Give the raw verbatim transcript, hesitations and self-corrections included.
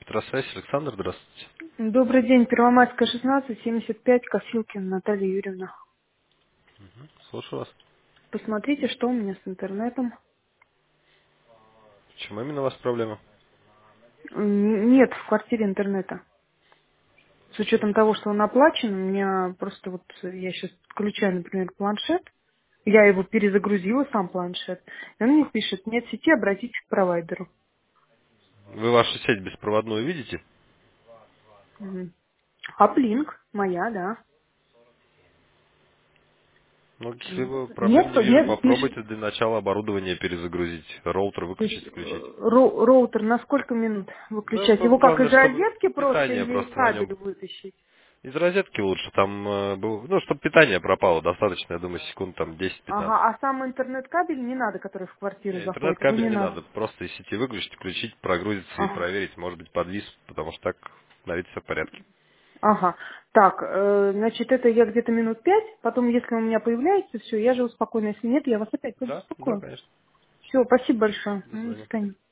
Петросвязь, Александр, здравствуйте. Добрый день, Первомайская, шестнадцать, семьдесят пять, Косилкин Наталья Юрьевна. Слушаю вас. Посмотрите, что у меня с интернетом. В чем именно у вас проблема? М, Нет в квартире интернета. С учетом того, что он оплачен, у меня просто вот я сейчас включаю, например, планшет. Я его перезагрузила, сам планшет. И он мне пишет, нет сети, обратитесь к провайдеру. Вы вашу сеть беспроводную видите? Мгм. Аплинк, моя, да. Ну, если М. вы Нет, проблем не вижу, нет, пишет. попробуйте для начала оборудование перезагрузить. Роутер То есть выключить, включить. э, ро- роутер на сколько минут Да, выключать? Его просто как главное, из чтобы розетки просто питание или просто на нем. кабель вытащить? Из розетки лучше, там, э, был, ну, чтобы питание пропало достаточно, я думаю, секунд там десять-пятнадцать. Ага, а сам интернет-кабель не надо, который в квартиру Не, заходит, или интернет-кабель не не надо? надо, просто из сети выключить, включить, прогрузиться и Ага. проверить, может быть подвис, потому что так, на вид все в порядке. Ага. Так, э, значит, это я где-то минут пять, потом, если у меня появляется все, я живу спокойно. Если нет, я вас опять Да, да, побеспокою. конечно. Все, спасибо большое. До М, До свидания. свидания.